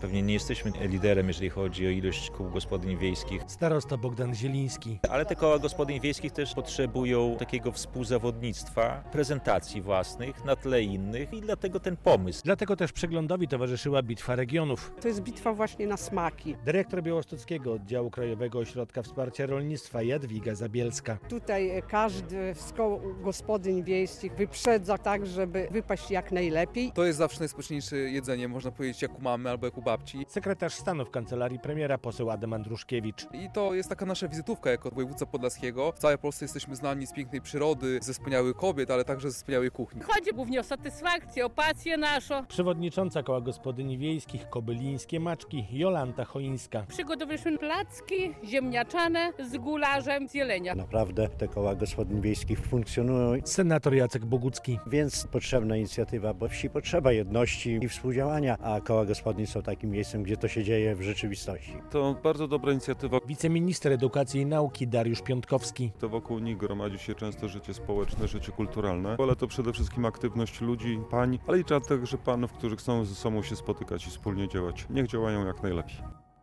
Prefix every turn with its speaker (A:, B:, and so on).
A: Pewnie nie jesteśmy liderem, jeżeli chodzi o ilość kół gospodyń wiejskich.
B: Starosta Bogdan Zieliński.
A: Ale te koła gospodyń wiejskich też potrzebują takiego współzawodnictwa, prezentacji własnych na tle innych i dlatego ten pomysł.
B: Dlatego też przeglądowi towarzyszyła Bitwa Regionów.
C: To jest bitwa właśnie na smaki.
B: Dyrektor Białostockiego Oddziału Krajowego Ośrodka Wsparcia Rolnictwa Jadwiga Zabielska.
C: Tutaj każdy z koł gospodyń wiejskich wyprzedza tak, żeby wypaść jak najlepiej.
D: To jest zawsze najsmaczniejsze jedzenie, można powiedzieć, jak u mamy albo jak u babci.
B: Sekretarz stanu w Kancelarii Premiera poseł Adam Andruszkiewicz.
D: I to jest taka nasza wizytówka jako województwa podlaskiego. W całej Polsce jesteśmy znani z pięknej przyrody, ze wspaniałych kobiet, ale także ze wspaniałej kuchni.
E: Chodzi głównie o satysfakcję, o pasję naszą.
B: Przewodnicząca Koła Gospodyń Wiejskich Kobylińskie Maczki Jolanta Choińska.
E: Przygotowaliśmy placki ziemniaczane z gularzem z jelenia.
F: Naprawdę te koła gospodyń wiejskich funkcjonują,
B: Senator Jacek Bogucki.
F: więc potrzebna inicjatywa, bo wsi potrzeba jedności i współdziałania, a koła gospodyń są takim miejscem, gdzie to się dzieje w rzeczywistości.
G: To bardzo dobra inicjatywa.
B: Wiceminister Edukacji i Nauki Dariusz Piątkowski.
G: To wokół nich gromadzi się często życie społeczne, życie kulturalne, ale to przede wszystkim aktywność ludzi, pań, ale i także panów, którzy chcą ze sobą się spotykać i wspólnie działać. Niech działają jak najlepiej.